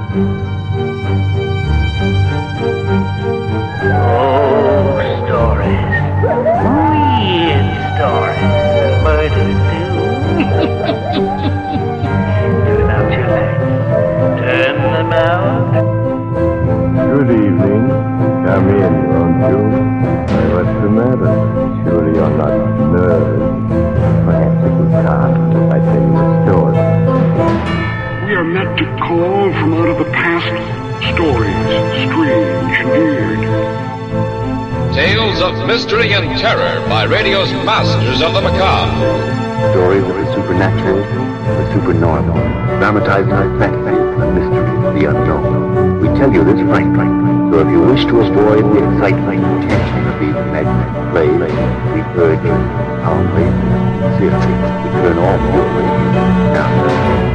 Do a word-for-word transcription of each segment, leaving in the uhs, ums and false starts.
Mystery and terror by radio's masters of the macabre. Stories of the supernatural, the supernormal, dramatized fantasy, the mystery, the unknown. We tell you this frankly, so if you wish to avoid the excitement and tension of these imaginary plays, we urge you, calmly, sincerely, to turn off your radio now.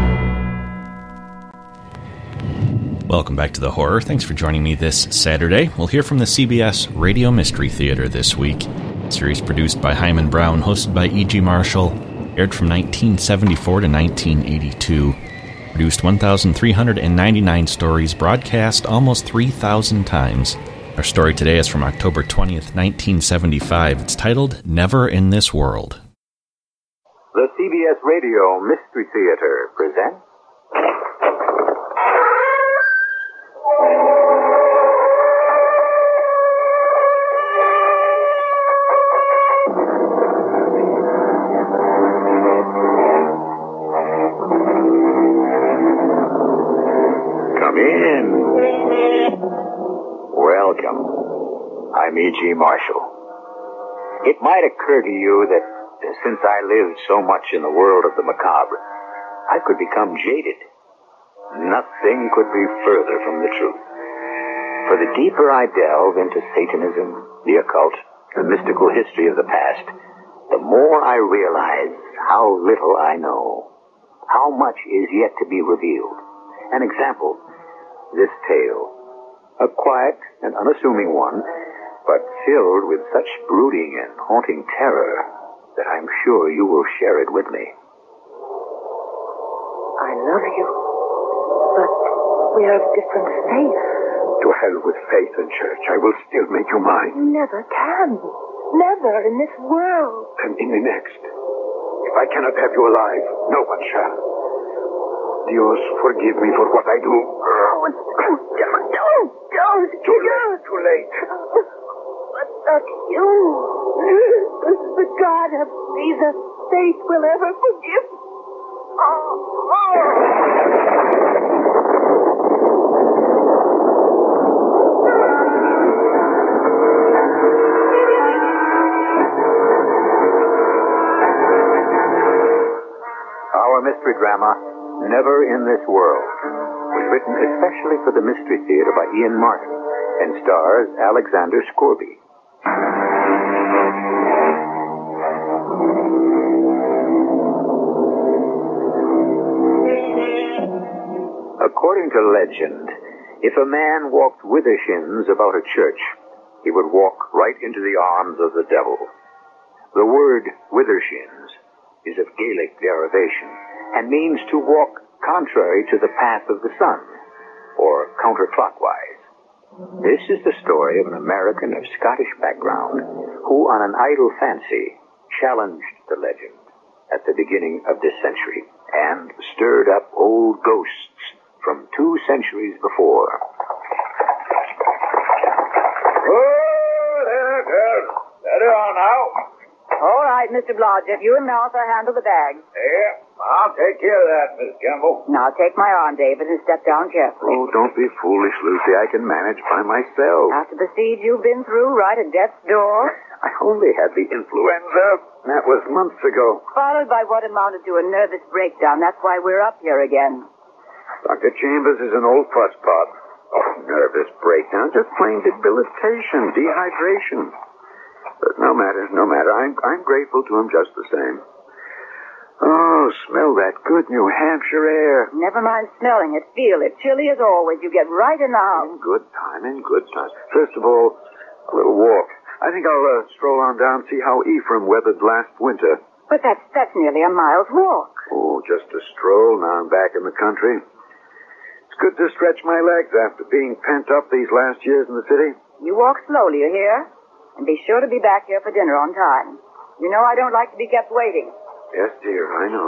Welcome back to The Horror. Thanks for joining me this Saturday. We'll hear from the C B S Radio Mystery Theater this week. Series produced by Hyman Brown, hosted by E G. Marshall, aired from nineteen seventy-four to nineteen eighty-two. Produced one thousand three hundred ninety-nine stories, broadcast almost three thousand times. Our story today is from October twentieth, nineteen seventy-five. It's titled Never in This World. The C B S Radio Mystery Theater presents I'm E G. Marshall. It might occur to you that uh, since I lived so much in the world of the macabre, I could become jaded. Nothing could be further from the truth. For the deeper I delve into Satanism, the occult, the mystical history of the past, the more I realize how little I know, how much is yet to be revealed. An example, this tale, a quiet and unassuming one, but filled with such brooding and haunting terror that I'm sure you will share it with me. I love you, but we are of different faiths. To hell with faith and church. I will still make you mine. You never can. Never in this world. And in the next. If I cannot have you alive, no one shall. Dios, forgive me for what I do. Oh, don't, don't, don't, don't. Too late, too late. But not you. The God of Jesus' faith will ever forgive. Oh, oh. Our mystery drama, Never in This World, was written especially for the Mystery Theater by Ian Martin and stars Alexander Scorby. According to legend, if a man walked withershins about a church, he would walk right into the arms of the devil. The word withershins is of Gaelic derivation and means to walk contrary to the path of the sun, or counterclockwise. This is the story of an American of Scottish background who, on an idle fancy, challenged the legend at the beginning of this century and stirred up old ghosts from two centuries before. Oh, there, girl. Steady on now. All right, Mister Blodgett. You and Martha handle the bags. Yeah, I'll take care of that, Miss Campbell. Now take my arm, David, and step down carefully. Oh, don't be foolish, Lucy. I can manage by myself. After the siege you've been through, right at death's door? I only had the influenza. That was months ago. Followed by what amounted to a nervous breakdown. That's why we're up here again. Doctor Chambers is an old fusspot. Oh, nervous breakdown. Just plain debilitation, dehydration. But no matter, no matter. I'm, I'm grateful to him just the same. Oh, smell that good New Hampshire air. Never mind smelling it. Feel it. Chilly as always. You get right in the house. In good time, in good time. First of all, a little walk. I think I'll uh, stroll on down and see how Ephraim weathered last winter. But that's, that's nearly a mile's walk. Oh, just a stroll. Now I'm back in the country. It's good to stretch my legs after being pent up these last years in the city. You walk slowly, you hear? And be sure to be back here for dinner on time. You know I don't like to be kept waiting. Yes, dear, I know.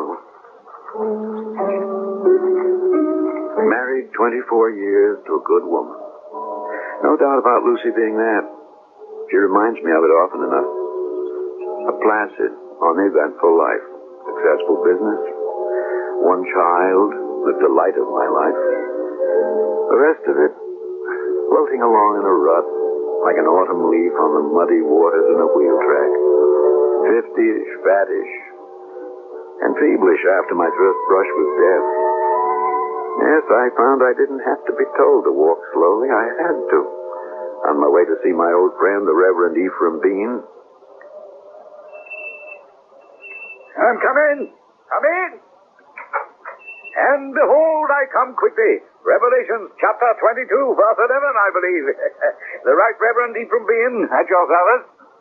Married twenty-four years to a good woman. No doubt about Lucy being that. She reminds me of it often enough. A placid, uneventful life. Successful business. One child, the delight of my life. The rest of it, floating along in a rut, like an autumn leaf on the muddy waters in a wheel track. Fifty-ish, fattish, and feeblish after my first brush with death. Yes, I found I didn't have to be told to walk slowly. I had to. On my way to see my old friend, the Reverend Ephraim Bean. I'm coming. Come in. And behold, I come quickly. Revelations chapter twenty-two, verse eleven, I believe. The Right Reverend Ephraim Bean at your service.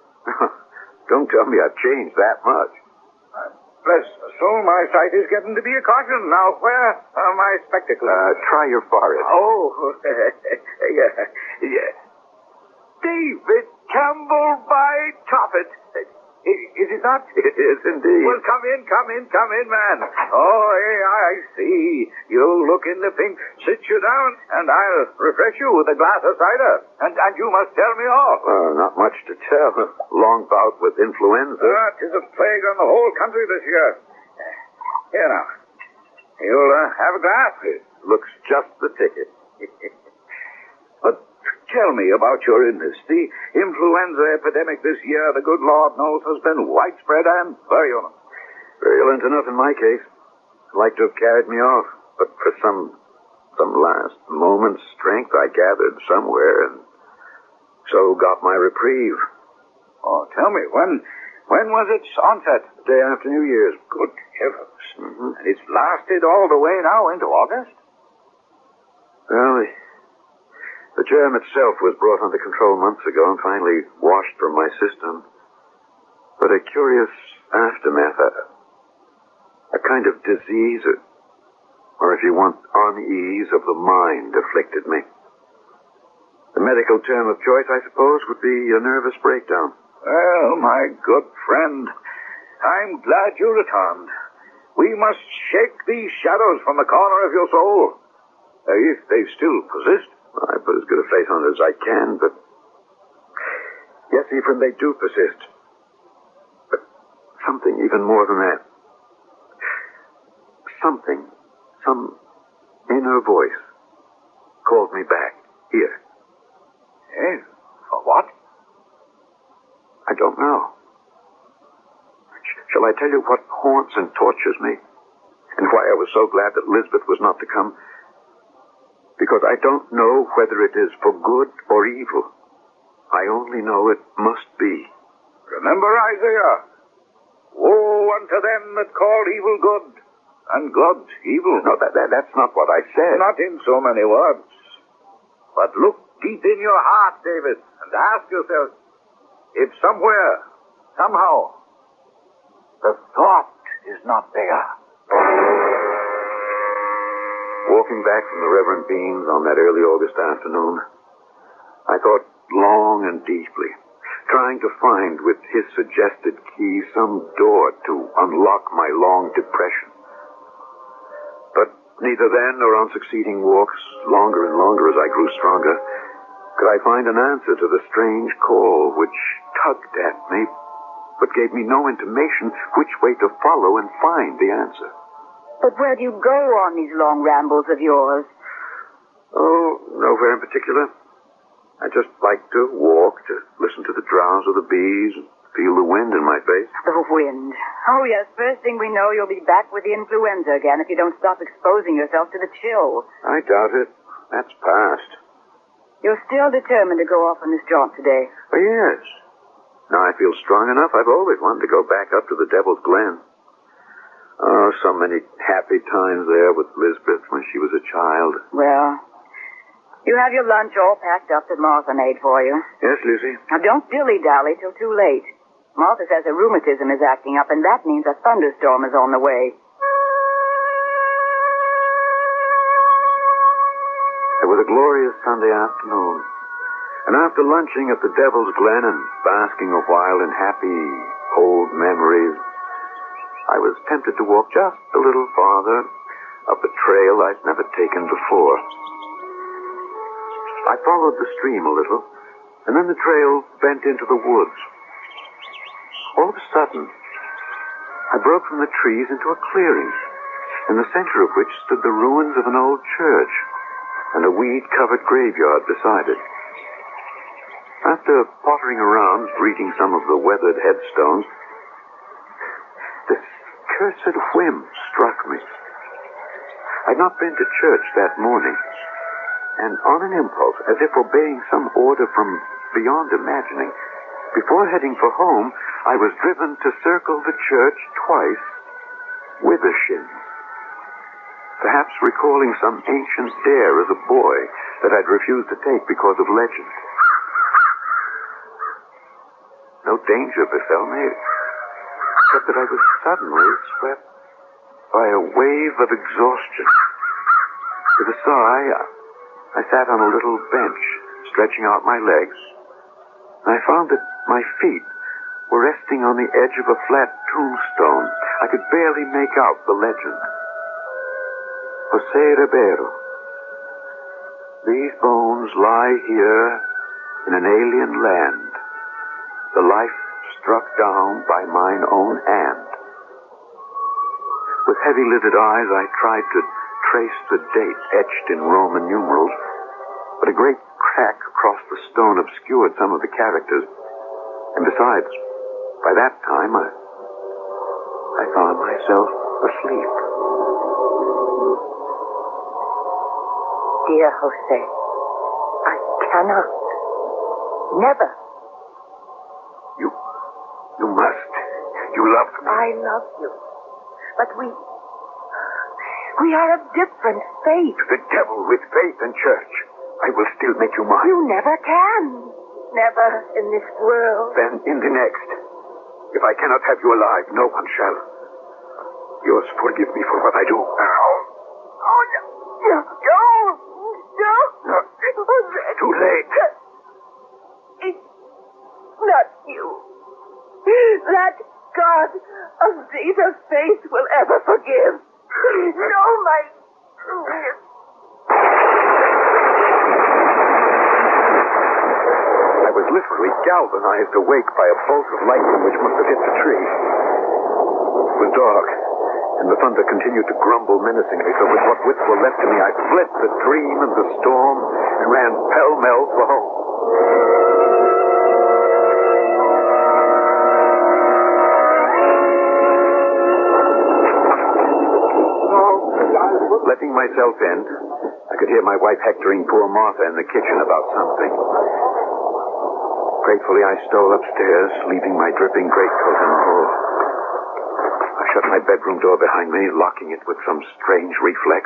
Don't tell me I've changed that much. Bless the soul, my sight is getting to be a caution. Now, where are my spectacles? Uh, try your forehead. Oh, yeah, yeah. David Campbell by Toppet. Is it not? It is indeed. Well, come in, come in, come in, man. Oh, hey, I see. You look in the pink. Sit you down, and I'll refresh you with a glass of cider. And, and you must tell me all. Uh, not much to tell. Long bout with influenza. Ah, 'tis a plague on the whole country this year. Here now. You'll uh, have a glass? It looks just the ticket. But tell me about your illness. The influenza epidemic this year, the good Lord knows, has been widespread and virulent. Virulent enough in my case. Like to have carried me off. But for some some last moment's strength I gathered somewhere and so got my reprieve. Oh, tell me, when when was its onset? The day after New Year's. Good heavens. Mm-hmm. And it's lasted all the way now into August? Well, the, the germ itself was brought under control months ago and finally washed from my system. But a curious aftermath, a, a kind of disease, or, or if you want, unease of the mind afflicted me. The medical term of choice, I suppose, would be a nervous breakdown. Well, my good friend, I'm glad you returned. We must shake these shadows from the corner of your soul, uh, if they still persist. I put as good a face on it as I can, but... Yes, Ephraim, they do persist. But something even more than that. Something, some inner voice, called me back, here. Eh? For what? I don't know. Shall I tell you what haunts and tortures me? And why I was so glad that Lisbeth was not to come? Because I don't know whether it is for good or evil. I only know it must be. Remember Isaiah. Woe unto them that call evil good, and good evil. No, that, that, that's not what I said. Not in so many words. But look deep in your heart, David, and ask yourself if somewhere, somehow, the thought is not there. Walking back from the Reverend Bean's on that early August afternoon, I thought long and deeply, trying to find with his suggested key some door to unlock my long depression. But neither then nor on succeeding walks, longer and longer as I grew stronger, could I find an answer to the strange call which tugged at me, but gave me no intimation which way to follow and find the answer. But where do you go on these long rambles of yours? Oh, nowhere in particular. I just like to walk, to listen to the drowse of the bees, and feel the wind in my face. The wind. Oh, yes, first thing we know, you'll be back with the influenza again if you don't stop exposing yourself to the chill. I doubt it. That's past. You're still determined to go off on this jaunt today? Oh, yes. Now I feel strong enough. I've always wanted to go back up to the Devil's Glen. Oh, so many happy times there with Lisbeth when she was a child. Well, you have your lunch all packed up that Martha made for you. Yes, Lucy? Now, don't dilly-dally till too late. Martha says her rheumatism is acting up, and that means a thunderstorm is on the way. glorious Sunday afternoon. And after lunching at the Devil's Glen and basking a while in happy old memories, I was tempted to walk just a little farther up a trail I'd never taken before. I followed the stream a little, and then the trail bent into the woods. All of a sudden, I broke from the trees into a clearing, in the center of which stood the ruins of an old church and a weed-covered graveyard beside it. After pottering around, reading some of the weathered headstones, this cursed whim struck me. I'd not been to church that morning, and on an impulse, as if obeying some order from beyond imagining, before heading for home, I was driven to circle the church twice with a shin. Perhaps recalling some ancient dare as a boy that I'd refused to take because of legend. No danger befell me, except that I was suddenly swept by a wave of exhaustion. With a sigh, I sat on a little bench, stretching out my legs, and I found that my feet were resting on the edge of a flat tombstone. I could barely make out the legend. Jose Ribeiro. These bones lie here in an alien land, the life struck down by mine own hand. With heavy-lidded eyes, I tried to trace the date etched in Roman numerals, but a great crack across the stone obscured some of the characters. And besides, by that time, I, I found myself asleep. Dear Jose, I cannot. Never. You, you must. You love me. I love you. But we, we are of different faith. The devil with faith and church. I will still make you mine. You never can. Never in this world. Then in the next. If I cannot have you alive, no one shall. You must forgive me for what I do. Now. Oh, no. No. No. No. No. It's too late. It's not you. That God of Zeta's faith will ever forgive. No, my... I was literally galvanized awake by a bolt of lightning which must have hit the tree. It was dark, and the thunder continued to grumble menacingly, so with what wits were left to me, I fled the dream and the storm and ran pell-mell for home. Letting myself in, I could hear my wife hectoring poor Martha in the kitchen about something. Gratefully, I stole upstairs, leaving my dripping greatcoat in the hall. I shut my bedroom door behind me, locking it with some strange reflex.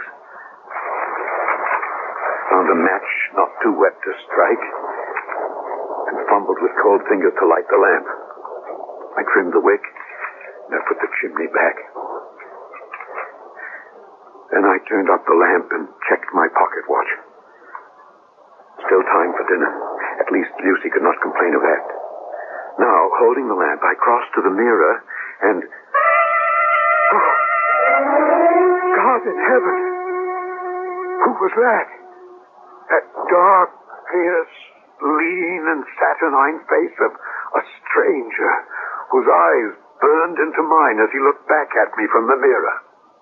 Found a match not too wet to strike, and fumbled with cold fingers to light the lamp. I trimmed the wick, and I put the chimney back. Then I turned up the lamp and checked my pocket watch. Still time for dinner. At least Lucy could not complain of that. Now, holding the lamp, I crossed to the mirror and... Oh, God in heaven! Who was that? That dark, fierce, lean and saturnine face of a stranger whose eyes burned into mine as he looked back at me from the mirror.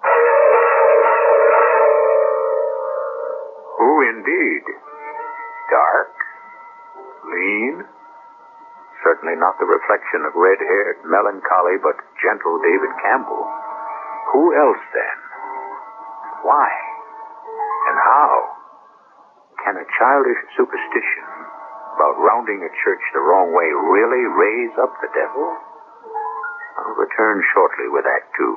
Who indeed? Dark? Lean? Certainly not the reflection of red-haired, melancholy, but gentle David Campbell. Who else, then? Why? And how? Can a childish superstition about rounding a church the wrong way really raise up the devil? I'll return shortly with Act Two.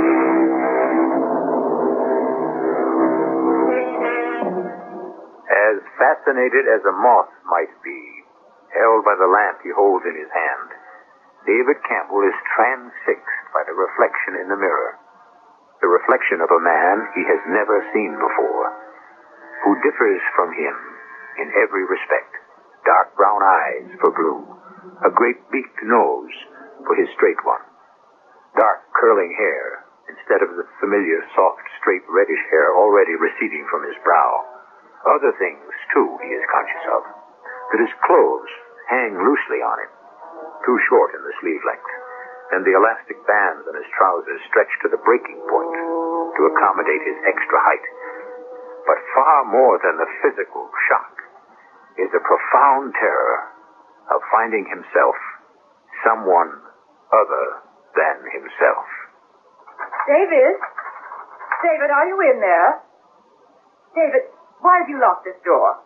As fascinated as a moth might be, held by the lamp he holds in his hand, David Campbell is transfixed by the reflection in the mirror. The reflection of a man he has never seen before, who differs from him in every respect. Dark brown eyes for Blue, a great beaked nose for his straight one, dark curling hair instead of the familiar soft, straight reddish hair already receding from his brow. Other things, too, he is conscious of. That his clothes hang loosely on him, too short in the sleeve length, and the elastic bands on his trousers stretch to the breaking point to accommodate his extra height. But far more than the physical shock is a profound terror of finding himself someone other than himself. David? David, are you in there? David, why have you locked this door?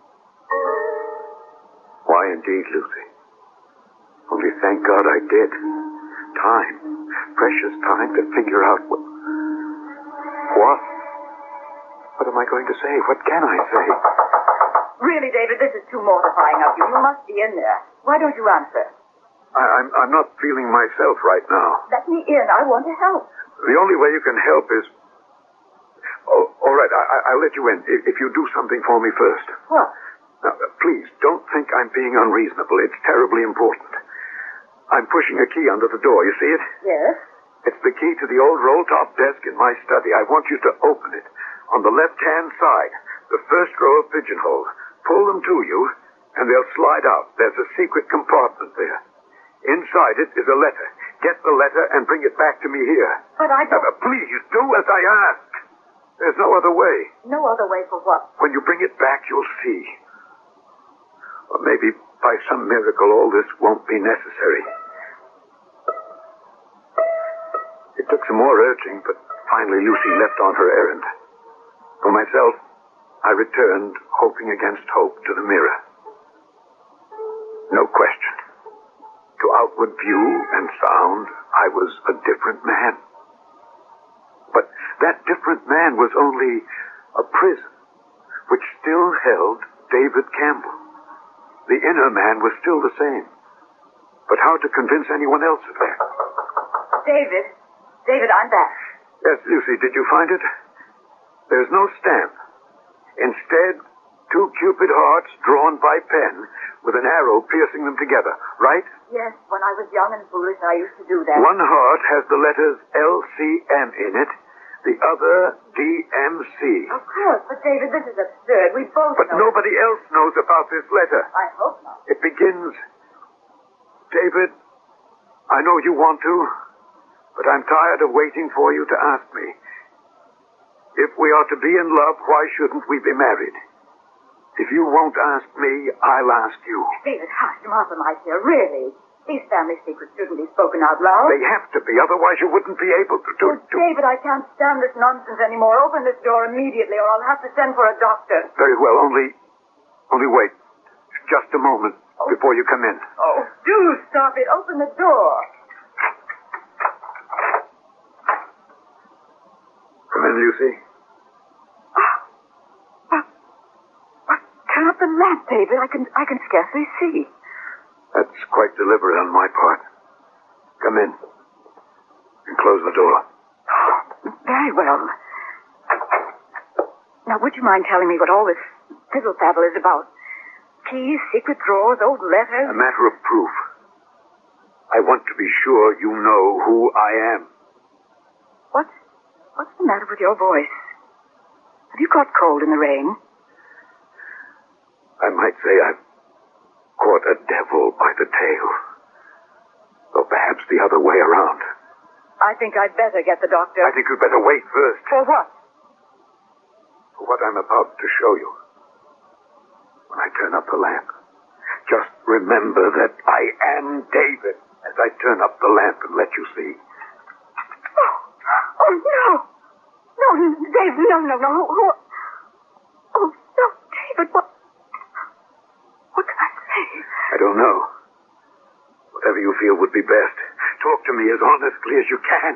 Why indeed, Lucy? Only thank God I did. Time. Precious time to figure out what... What? What am I going to say? What can I say? Really, David, this is too mortifying of you. You must be in there. Why don't you answer? I, I'm, I'm not feeling myself right now. Let me in. I want to help. The only way you can help is... Oh, all right, I, I- I'll let you in if, if you do something for me first. What? Now, uh, please, don't think I'm being unreasonable. It's terribly important. I'm pushing a key under the door. You see it? Yes? It's the key to the old roll-top desk in my study. I want you to open it. On the left-hand side, the first row of pigeonholes. Pull them to you, and they'll slide out. There's a secret compartment there. Inside it is a letter. Get the letter and bring it back to me here. But I don't... Uh, please, do as I ask. There's no other way. No other way for what? When you bring it back, you'll see. Or maybe by some miracle all this won't be necessary. It took some more urging, but finally Lucy left on her errand. For myself, I returned, hoping against hope, to the mirror. No question. To outward view and sound, I was a different man. But that different man was only a prison, which still held David Campbell. The inner man was still the same. But how to convince anyone else of that? David. David, I'm back. Yes, Lucy, did you find it? There's no stamp. Instead, two Cupid hearts drawn by pen with an arrow piercing them together, right? Yes, when I was young and foolish, I used to do that. One heart has the letters L C M in it, the other D M C. Of course, but David, this is absurd. We both But know. nobody else knows about this letter. I hope not. It begins, David, I know you want to, but I'm tired of waiting for you to ask me. If we are to be in love, why shouldn't we be married? If you won't ask me, I'll ask you. David, hush, Martha, my dear, really. These family secrets shouldn't be spoken out loud. They have to be, otherwise you wouldn't be able to... to, Oh, to... David, I can't stand this nonsense anymore. Open this door immediately, or I'll have to send for a doctor. Very well, only... Only wait. Just a moment before you come in. Oh, do stop it. Open the door. Come in, Lucy. Turn up the lamp, David. I can I can scarcely see. That's quite deliberate on my part. Come in. And close the door. Very well. Now, would you mind telling me what all this fiddle-faddle is about? Keys, secret drawers, old letters? A matter of proof. I want to be sure you know who I am. What? What's the matter with your voice? Have you caught cold in the rain? I might say I've caught a devil by the tail. Or perhaps the other way around. I think I'd better get the doctor. I think you'd better wait first. For what? For what I'm about to show you. When I turn up the lamp, just remember that I am David as I turn up the lamp and let you see. Oh, oh no. No, Dave, no, no, no. Who, who... Oh, no, David, what... What can I say? I don't know. Whatever you feel would be best. Talk to me as honestly as you can.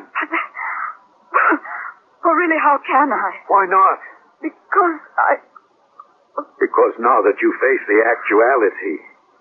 Oh, really, how can I? Why not? Because I... Because now that you face the actuality,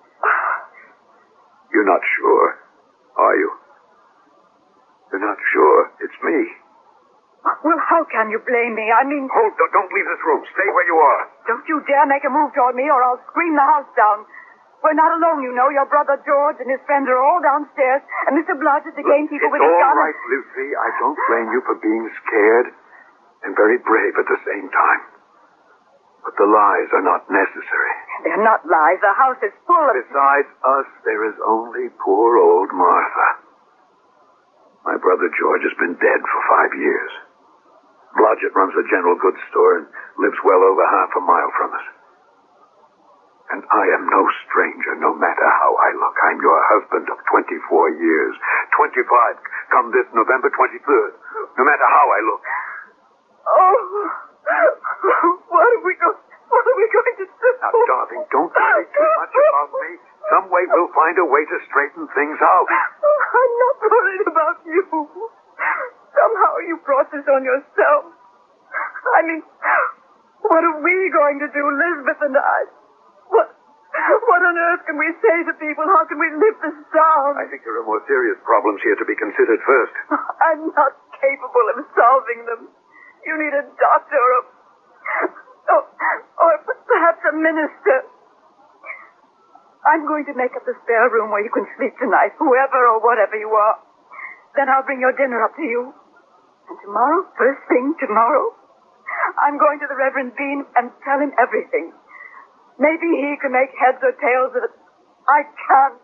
you're not sure, are you? You're not sure it's me. Well, how can you blame me? I mean... Hold, don't, don't leave this room. Stay where you are. Don't you dare make a move toward me or I'll scream the house down. We're not alone, you know. Your brother George and his friends are all downstairs, and Mister Blodgett, the gamekeeper with his gun... It's all right, Lucy. I don't blame you for being scared and very brave at the same time. But the lies are not necessary. They're not lies. The house is full of... Besides us, there is only poor old Martha. My brother George has been dead for five years. Blodgett runs a general goods store and lives well over half a mile from us. And I am no stranger, no matter how I look. I'm your husband of twenty-four years. twenty-five come this November twenty-third. No matter how I look. Oh, what are we going, what are we going to do? Now, darling, don't worry too much about me. Some way we'll find a way to straighten things out. I'm not worried about you. Somehow you brought this on yourself. I mean, what are we going to do, Elizabeth and I? What, what on earth can we say to people? How can we live this down? I think there are more serious problems here to be considered first. I'm not capable of solving them. You need a doctor or, or, or perhaps a minister. I'm going to make up the spare room where you can sleep tonight, whoever or whatever you are. Then I'll bring your dinner up to you. And tomorrow, first thing tomorrow, I'm going to the Reverend Bean and tell him everything. Maybe he can make heads or tails of it. I can't.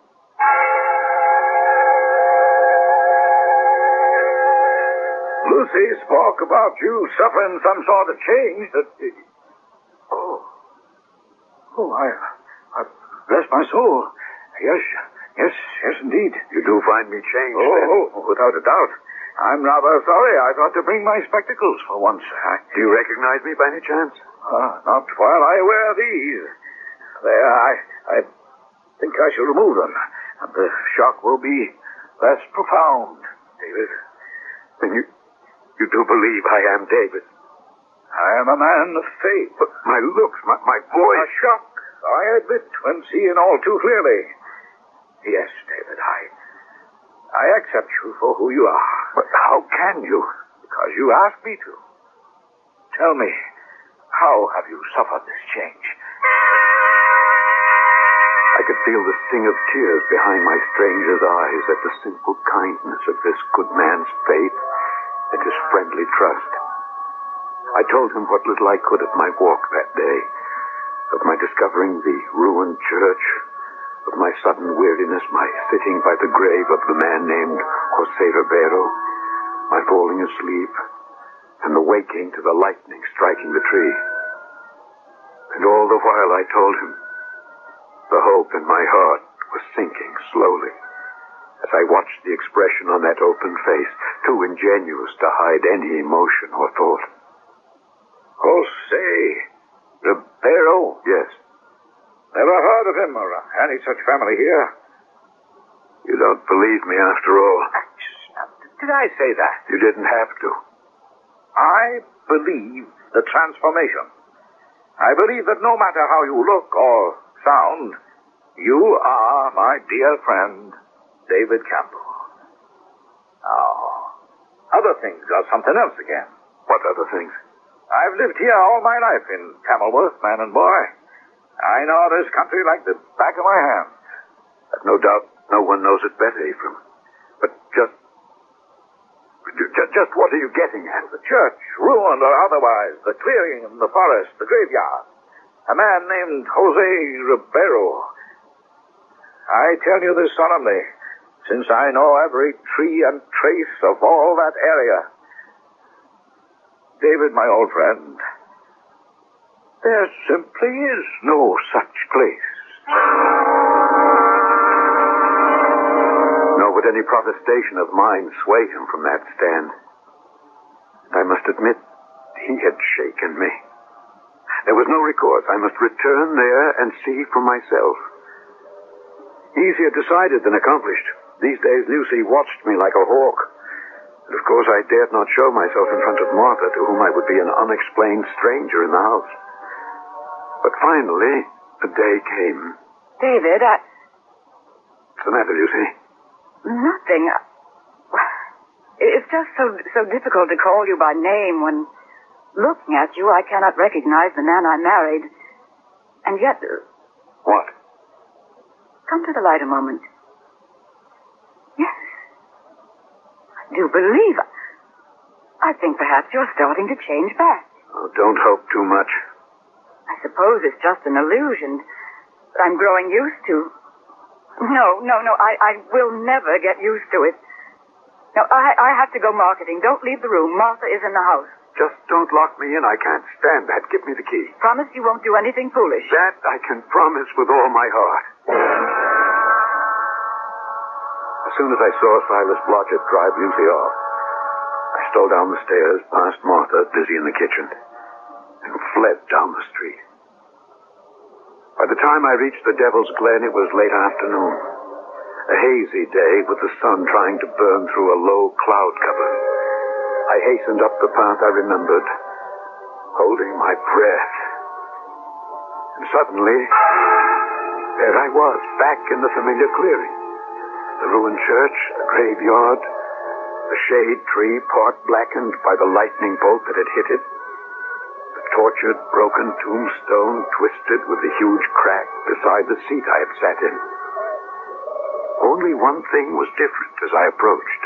Lucy spoke about you suffering some sort of change that... Oh. Oh, I... I bless my soul. Yes, yes, yes, indeed. You do find me changed, Oh, then? oh, without a doubt. I'm rather sorry. I thought to bring my spectacles for once. I... Do you recognize me by any chance? Uh, not while I wear these. There, I, I think I shall remove them. And the shock will be less profound, David. Then you, you do believe I am David? I am a man of faith. But my looks, my, my A voice... shock, I admit, when seeing all too clearly. Yes, David, I... I accept you for who you are. But how can you? Because you asked me to. Tell me, how have you suffered this change? I could feel the sting of tears behind my stranger's eyes at the simple kindness of this good man's faith and his friendly trust. I told him what little I could of my walk that day, of my discovering the ruined church, of my sudden weariness, my sitting by the grave of the man named Jose Ribeiro, my falling asleep, and the waking to the lightning striking the tree. And all the while I told him, the hope in my heart was sinking slowly, as I watched the expression on that open face, too ingenuous to hide any emotion or thought. Jose Ribeiro? Yes. Never heard of him or any such family here. You don't believe me after all. Did I say that? You didn't have to. I believe the transformation. I believe that no matter how you look or sound, you are my dear friend, David Campbell. Now, other things are something else again. What other things? I've lived here all my life in Camelworth, man and boy. I know this country like the back of my hand. I've no doubt no one knows it better, Ephraim. But just... Just, just what are you getting at? The church, ruined or otherwise, the clearing in the forest, the graveyard. A man named Jose Ribeiro. I tell you this solemnly, since I know every tree and trace of all that area. David, my old friend, there simply is no such place. Nor would any protestation of mine sway him from that stand. I must admit, he had shaken me. There was no recourse. I must return there and see for myself. Easier decided than accomplished. These days, Lucy watched me like a hawk. And of course, I dared not show myself in front of Martha, to whom I would be an unexplained stranger in the house. But finally, a day came. David, I... What's the matter, Lucy? Nothing. It's just so so difficult to call you by name when, looking at you, I cannot recognize the man I married. And yet... What? Come to the light a moment. Yes. I do believe... I think perhaps you're starting to change back. Oh, don't hope too much. I suppose it's just an illusion that I'm growing used to. No, no, no, I, I will never get used to it. No, I, I have to go marketing. Don't leave the room. Martha is in the house. Just don't lock me in. I can't stand that. Give me the key. Promise you won't do anything foolish. That I can promise with all my heart. As soon as I saw Silas Blodgett drive Lucy off, I stole down the stairs, past Martha, busy in the kitchen, and fled down the street. By the time I reached the Devil's Glen, it was late afternoon. A hazy day with the sun trying to burn through a low cloud cover. I hastened up the path I remembered, holding my breath. And suddenly, there I was, back in the familiar clearing. The ruined church, a graveyard, the shade tree part blackened by the lightning bolt that had hit it. The tortured, broken tombstone twisted with a huge crack beside the seat I had sat in. Only one thing was different as I approached.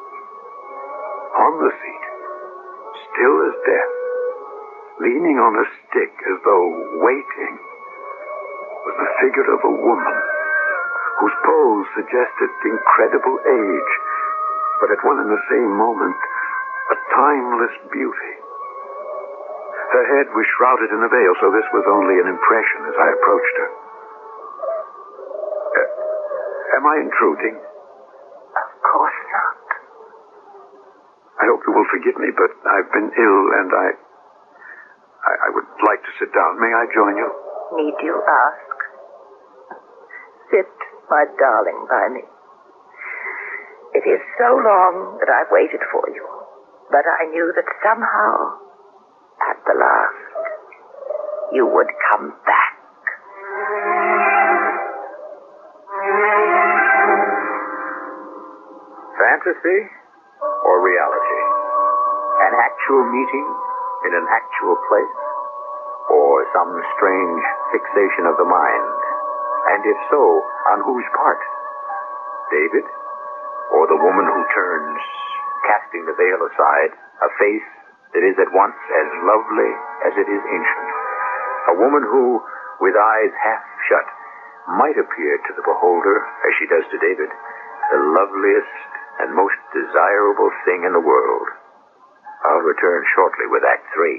On the seat, still as death, leaning on a stick as though waiting, was the figure of a woman whose pose suggested incredible age, but at one and the same moment, a timeless beauty. Her head was shrouded in a veil, so this was only an impression as I approached her. Uh, am I intruding? Of course not. I hope you will forgive me, but I've been ill and I, I... I would like to sit down. May I join you? Need you ask? Sit, my darling, by me. It is so long that I've waited for you, but I knew that somehow, at the last, you would come back. Fantasy or reality? An actual meeting in an actual place? Or some strange fixation of the mind? And if so, on whose part? David? Or the woman who turns, casting the veil aside, a face that is at once as lovely as it is ancient? A woman who, with eyes half shut, might appear to the beholder, as she does to David, the loveliest and most desirable thing in the world. I'll return shortly with Act Three.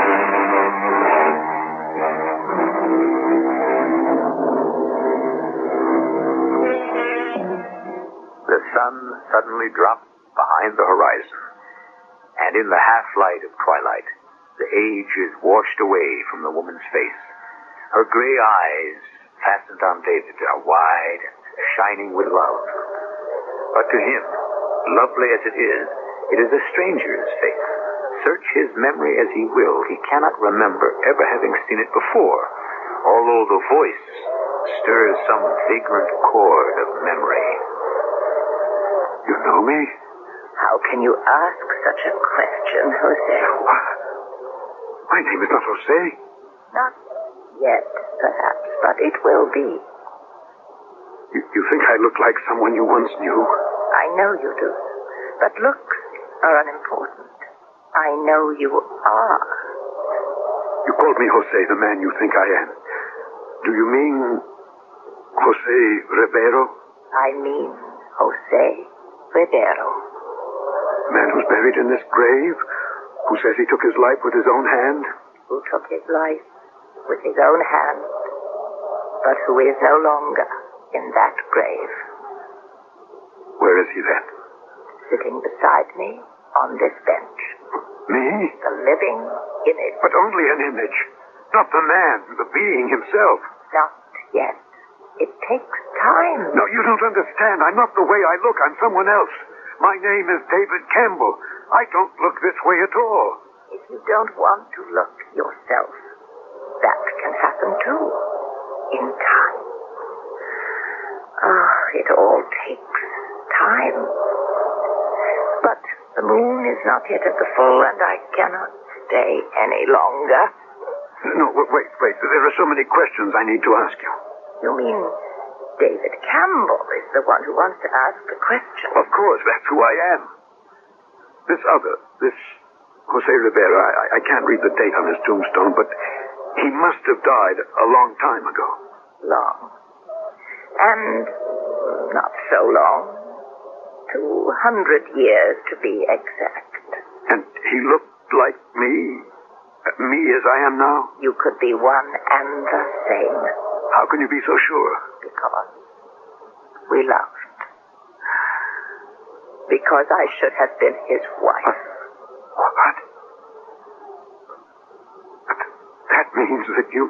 The sun suddenly dropped behind the horizon, and in the half-light of twilight, the age is washed away from the woman's face. Her gray eyes, fastened on David, are wide and shining with love. But to him, lovely as it is, it is a stranger's face. Search his memory as he will, he cannot remember ever having seen it before, although the voice stirs some vagrant chord of memory. You know me? How can you ask such a question, Jose? My name is not Jose. Not yet, perhaps, but it will be. You, you think I look like someone you once knew? I know you do, but looks are unimportant. I know you are. You called me Jose, the man you think I am. Do you mean Jose Ribeiro? I mean Jose Ribeiro. The man who's buried in this grave? Who says he took his life with his own hand? Who took his life with his own hand, but who is no longer in that grave. Where is he then? Sitting beside me on this bench. Me? The living image. But only an image. Not the man, the being himself. Not yet. It takes time. No, you don't understand. I'm not the way I look. I'm someone else. My name is David Campbell. I don't look this way at all. If you don't want to look yourself, that can happen too. In time. Oh, it all takes time. But The moon is not yet at the full, and I cannot stay any longer. No, wait, wait. There are so many questions I need to ask you. You mean David Campbell is the one who wants to ask the question? Of course, that's who I am. This other, this Jose Rivera, I, I can't read the date on his tombstone, but he must have died a long time ago. Long. And not so long. Two hundred years, to be exact. And he looked like me? Me as I am now? You could be one and the same. How can you be so sure? Because we loved. Because I should have been his wife. What? What? That means that you...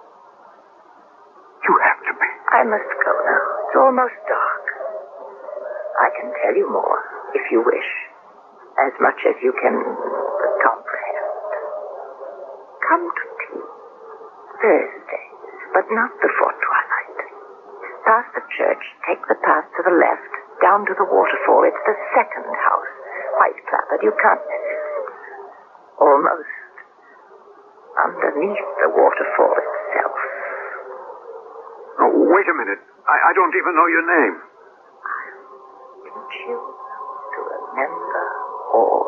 You have to be. I must go now. It's almost dark. I can tell you more, if you wish. As much as you can comprehend. Come to tea. Thursday, but not before twilight. Past the church, take the path to the left, down to the waterfall. It's the second house. White clappered. You can't miss it. Almost underneath the waterfall itself. Oh, wait a minute. I, I don't even know your name. You to remember all.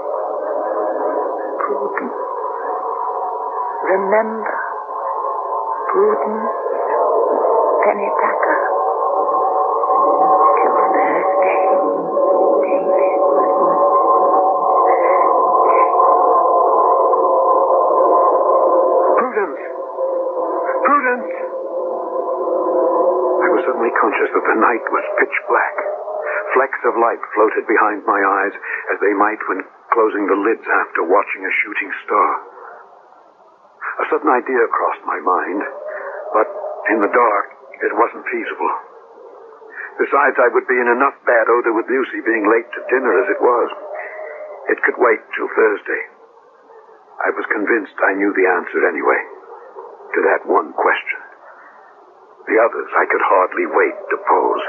Prudence. Remember. Prudence. Penitaka. Till Thursday, David. Prudence. Prudence. I was suddenly conscious that the night was pitch black. Flecks of light floated behind my eyes, as they might when closing the lids after watching a shooting star. A sudden idea crossed my mind, but in the dark, it wasn't feasible. Besides, I would be in enough bad odor with Lucy being late to dinner as it was. It could wait till Thursday. I was convinced I knew the answer anyway, to that one question. The others I could hardly wait to pose.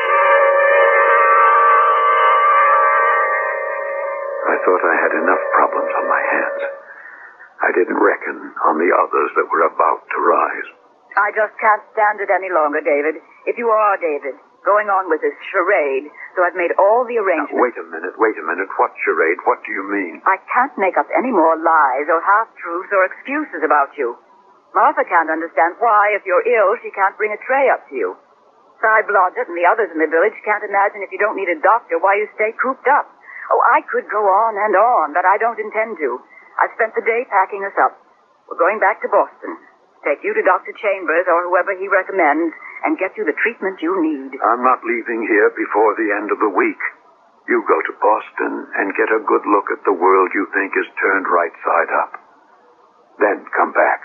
I thought I had enough problems on my hands. I didn't reckon on the others that were about to rise. I just can't stand it any longer, David. If you are David, going on with this charade, so I've made all the arrangements. Now, wait a minute, wait a minute. What charade? What do you mean? I can't make up any more lies or half-truths or excuses about you. Martha can't understand why, if you're ill, she can't bring a tray up to you. Cy Blodgett and the others in the village can't imagine if you don't need a doctor why you stay cooped up. Oh, I could go on and on, but I don't intend to. I've spent the day packing us up. We're going back to Boston. Take you to Doctor Chambers or whoever he recommends and get you the treatment you need. I'm not leaving here before the end of the week. You go to Boston and get a good look at the world you think is turned right side up. Then come back.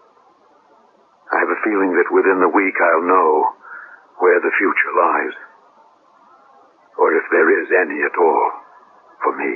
I have a feeling that within the week I'll know where the future lies. Or if there is any at all. For me.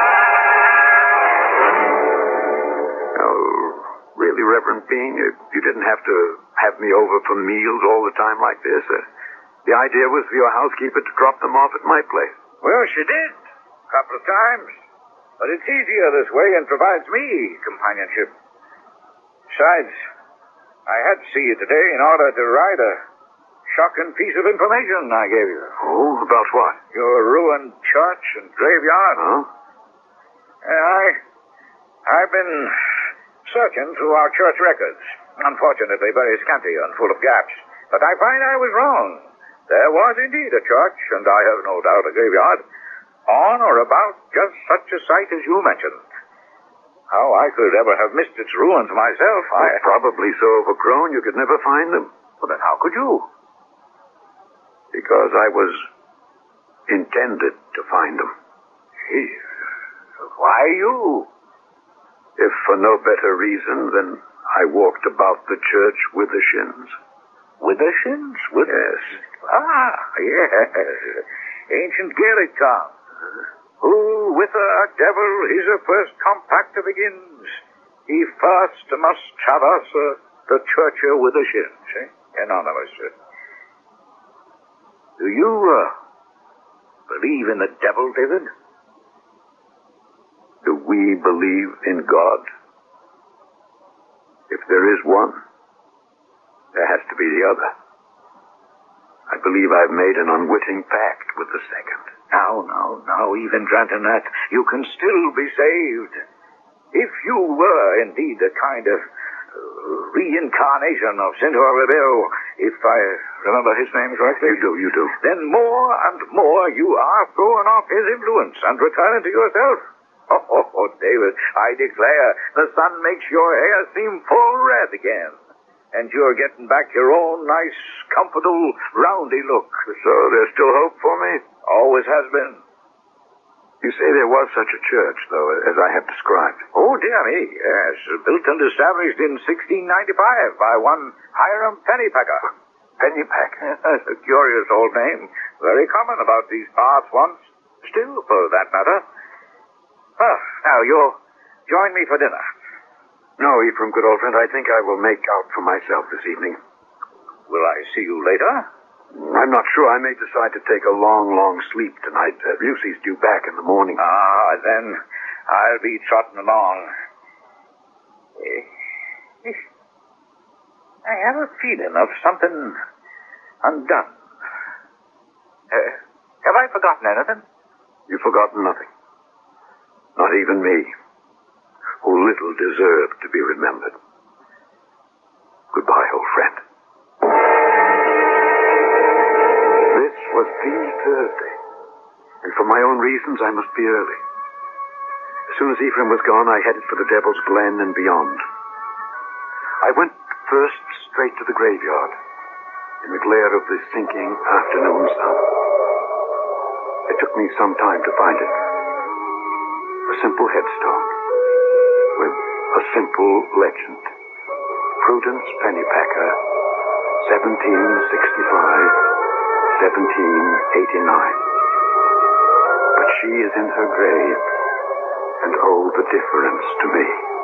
Oh, really, Reverend Bean? You, you didn't have to have me over for meals all the time like this. Uh, the idea was for your housekeeper to drop them off at my place. Well, she did. A couple of times. But it's easier this way and provides me companionship. Besides, I had to see you today in order to write a shocking piece of information I gave you. Oh, about what? Your ruined church and graveyard. Huh? Yeah, I, I've been searching through our church records. Unfortunately, very scanty and full of gaps. But I find I was wrong. There was indeed a church, and I have no doubt a graveyard, on or about just such a site as you mentioned. How I could ever have missed its ruins myself, I... Well, probably so overgrown you could never find them. Well, then how could you? Because I was intended to find them. Gee, why you? If for no better reason than I walked about the church with the shins. With the shins? With... Yes. Ah, yes. Ancient Gaelic tongue. Who with a devil his first compact begins, he first must traverse uh, the church with the shins. Eh? Anonymous. Do you uh, believe in the devil, David? Do we believe in God? If there is one, there has to be the other. I believe I've made an unwitting pact with the second. Now, now, now, even granting that, you can still be saved. If you were indeed a kind of reincarnation of Centaur Ribeiro, if I remember his name correctly. You do, you do. Then more and more you are throwing off his influence and returning to yourself. Oh, oh, oh, David, I declare the sun makes your hair seem full red again. And you're getting back your own nice, comfortable, roundy look. So there's still hope for me? Always has been. You say there was such a church, though, as I have described. Oh, dear me, yes. Built and established in sixteen ninety-five by one Hiram Pennypacker. Pennypacker? That's a curious old name. Very common about these parts once. Still, for that matter. Well, now, you'll join me for dinner. No, Ephraim, good old friend, I think I will make out for myself this evening. Will I see you later? I'm not sure. I may decide to take a long, long sleep tonight. Uh, Lucy's due back in the morning. Ah, then I'll be trotting along. Eh, I have a feeling of something undone. Uh, have I forgotten anything? You've forgotten nothing. Not even me, who little deserved to be remembered. Goodbye, old friend. This was the Thursday, and for my own reasons, I must be early. As soon as Ephraim was gone, I headed for the Devil's Glen and beyond. I went first straight to the graveyard, in the glare of the sinking afternoon sun. It took me some time to find it. A simple headstone with a simple legend. Prudence Pennypacker, seventeen sixty-five, seventeen eighty-nine. But she is in her grave, and oh, the difference to me.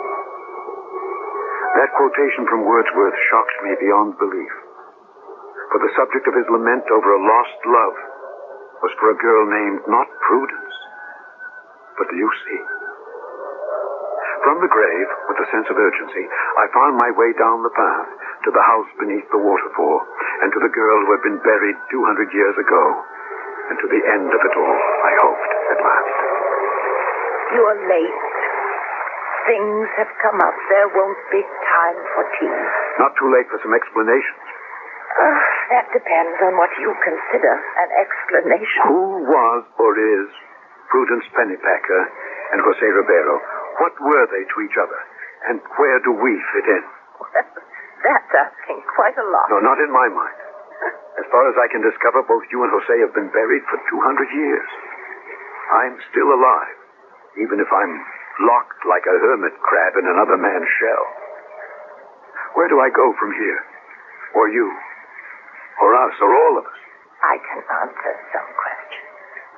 That quotation from Wordsworth shocked me beyond belief. For the subject of his lament over a lost love was for a girl named not Prudence, but Lucy. From the grave, with a sense of urgency, I found my way down the path to the house beneath the waterfall, and to the girl who had been buried two hundred years ago, and to the end of it all, I hoped, at last. You're late. Things have come up. There won't be time for tea. Not too late for some explanations. Uh, that depends on what you consider an explanation. Who was or is Prudence Pennypacker and Jose Ribeiro? What were they to each other? And where do we fit in? Well, that's asking quite a lot. No, not in my mind. As far as I can discover, both you and Jose have been buried for two hundred years. I'm still alive, even if I'm locked like a hermit crab in another man's shell. Where do I go from here? Or you? Or us? Or all of us? I can answer some questions.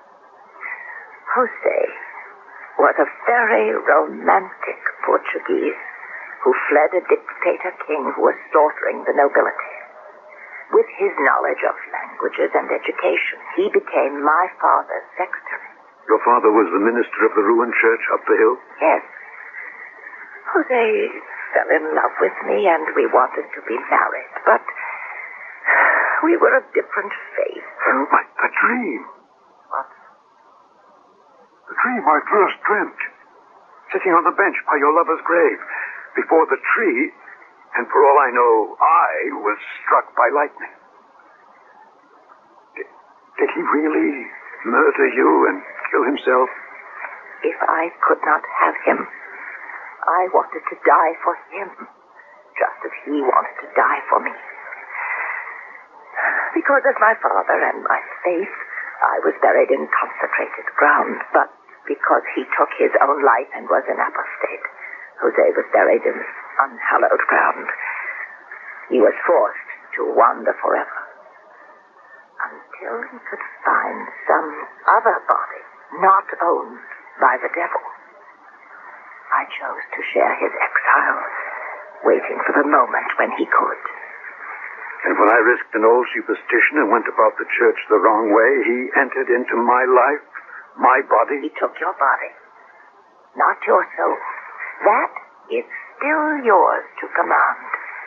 Jose was a very romantic Portuguese who fled a dictator king who was slaughtering the nobility. With his knowledge of languages and education, he became my father's secretary. Your father was the minister of the ruined church up the hill? Yes. Jose fell in love with me and we wanted to be married, but we were of different faiths. Oh, my, a dream. What? The dream I first dreamt. Sitting on the bench by your lover's grave, before the tree, and for all I know, I was struck by lightning. Did, did he really murder you and kill himself? If I could not have him, I wanted to die for him, just as he wanted to die for me. Because of my father and my faith, I was buried in consecrated ground, but because he took his own life and was an apostate, Jose was buried in unhallowed ground. He was forced to wander forever, until he could find some other body not owned by the devil. I chose to share his exile, waiting for the moment when he could. And when I risked an old superstition and went about the church the wrong way, he entered into my life, my body. He took your body. not your soul. That is still yours to command.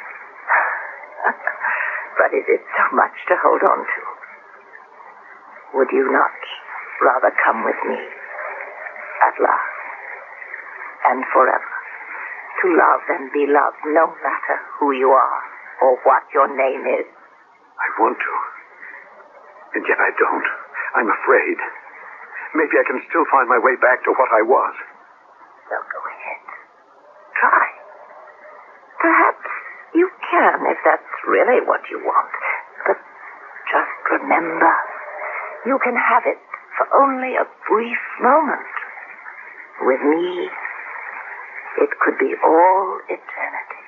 But is it so much to hold on to? Would you not rather come with me at last and forever to love and be loved no matter who you are or what your name is? I want to, and yet I don't. I'm afraid. Maybe I can still find my way back to what I was. Well, go ahead. Try. Perhaps you can if that's really what you want. But just remember, you can have it for only a brief moment. With me, it could be all eternity.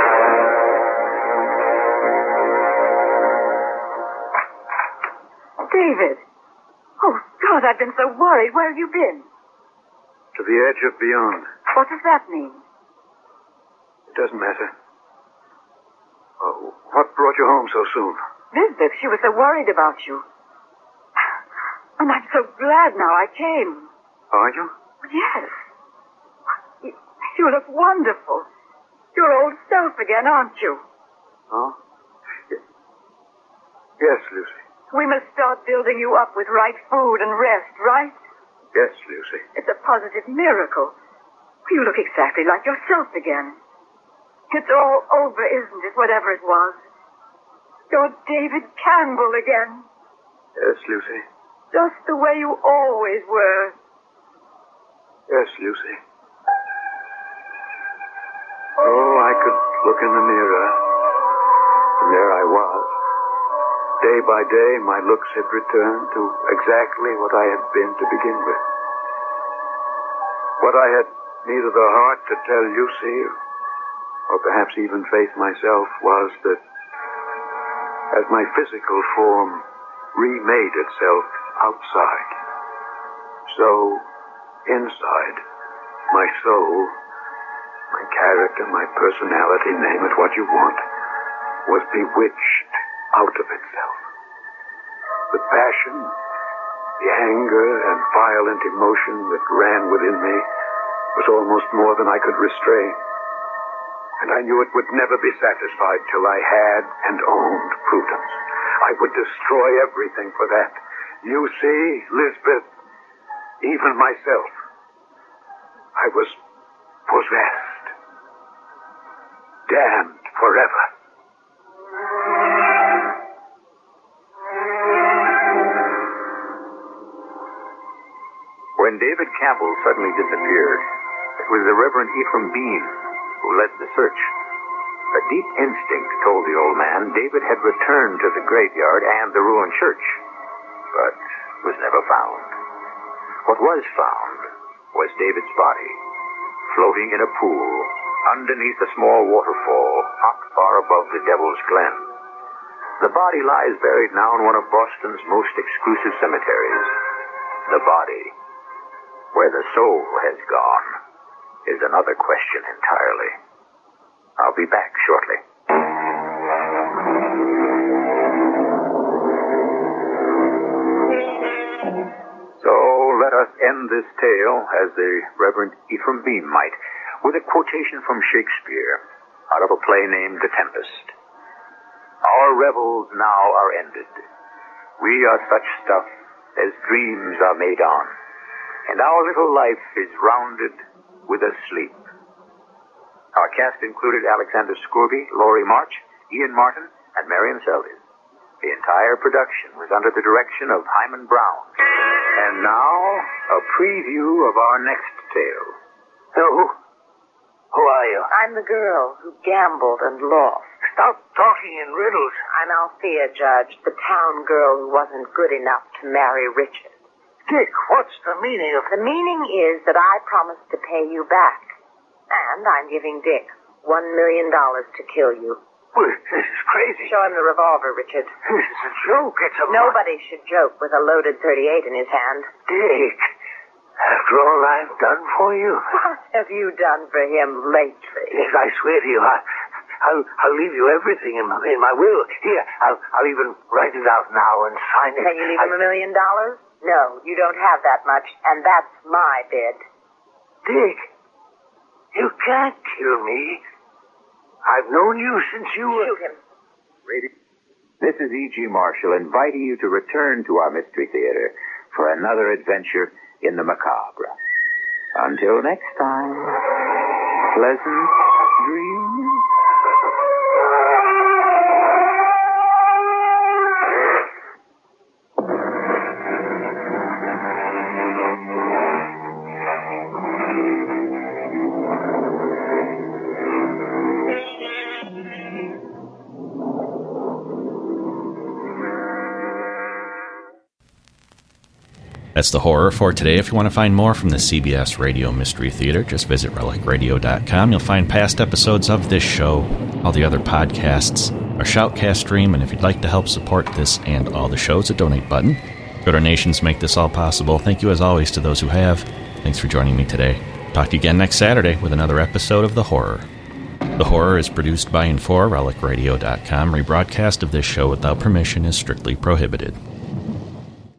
David! Oh, God, I've been so worried. Where have you been? To the edge of beyond. What does that mean? It doesn't matter. Oh, what brought you home so soon? Lisbeth, she was so worried about you. And I'm so glad now I came. Are you? Yes. You, you look wonderful. Your old self again, aren't you? Oh? Yes, Lucy. We must start building you up with right food and rest, right? Yes, Lucy. It's a positive miracle. You look exactly like yourself again. It's all over, isn't it, whatever it was? You're David Campbell again. Yes, Lucy. Just the way you always were. Yes, Lucy. Oh, I could look in the mirror. And there I was. Day by day, my looks had returned to exactly what I had been to begin with. What I had neither the heart to tell Lucy, or perhaps even Faith myself, was that as my physical form remade itself outside, so inside, my soul, my character, my personality, name it what you want, was bewitched out of itself. The passion, the anger and violent emotion that ran within me was almost more than I could restrain. And I knew it would never be satisfied till I had and owned Prudence. I would destroy everything for that. You see, Lisbeth, even myself, I was possessed. Damned forever. When David Campbell suddenly disappeared, it was the Reverend Ephraim Bean who led the search. A deep instinct told the old man David had returned to the graveyard and the ruined church, but was never found. What was found was David's body, floating in a pool underneath a small waterfall not far above the Devil's Glen. The body lies buried now in one of Boston's most exclusive cemeteries. The body, where the soul has gone, is another question entirely. I'll be back shortly. So let us end this tale, as the Reverend Ephraim Bean might, with a quotation from Shakespeare out of a play named The Tempest. Our revels now are ended. We are such stuff as dreams are made on, and our little life is rounded with a sleep. Our cast included Alexander Scourby, Laurie March, Ian Martin, and Marion Seldes. The entire production was under the direction of Hyman Brown. And now, a preview of our next tale. So, who, who are you? I'm the girl who gambled and lost. Stop talking in riddles. I'm Althea, Judge, the town girl who wasn't good enough to marry Richard. Dick, what's the meaning of... The meaning is that I promised to pay you back. And I'm giving Dick one million dollars to kill you. Well, this is crazy. Show him the revolver, Richard. This is a joke. It's a... Nobody should joke with a loaded thirty-eight in his hand. Dick, after all I've done for you... What have you done for him lately? Dick, I swear to you, I, I'll, I'll leave you everything in my, in my will. Here, I'll, I'll even write it out now and sign it. Can you leave I... him a million dollars? No, you don't have that much, and that's my bid. Dick, you can't kill me. I've known you since you were... Shoot him. This is E G. Marshall inviting you to return to our Mystery Theater for another adventure in the macabre. Until next time, pleasant dreams. That's the horror for today. If you want to find more from the C B S Radio Mystery Theater, just visit relic radio dot com. You'll find past episodes of this show, all the other podcasts, our Shoutcast stream, and if you'd like to help support this and all the shows, a donate button. Your donations make this all possible. Thank you as always to those who have. Thanks for joining me today. Talk to you again next Saturday with another episode of The Horror. The Horror is produced by and for relic radio dot com. Rebroadcast of this show without permission is strictly prohibited.